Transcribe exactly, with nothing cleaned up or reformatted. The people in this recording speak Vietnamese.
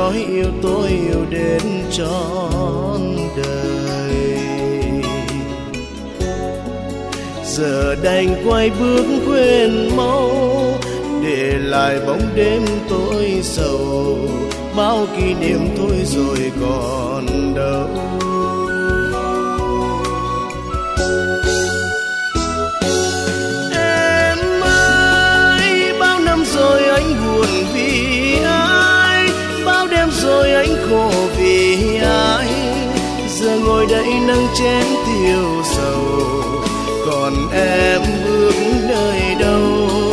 nói yêu tôi yêu đến trọn đời. Giờ đành quay bước quên mau, để lại bóng đêm tối sầu, bao kỷ niệm thôi rồi còn đâu. Em ơi, bao năm rồi anh buồn vì ai, bao đêm rồi anh khổ vì ai, giờ ngồi đây nâng chén tiêu sầu, còn em bước nơi đâu.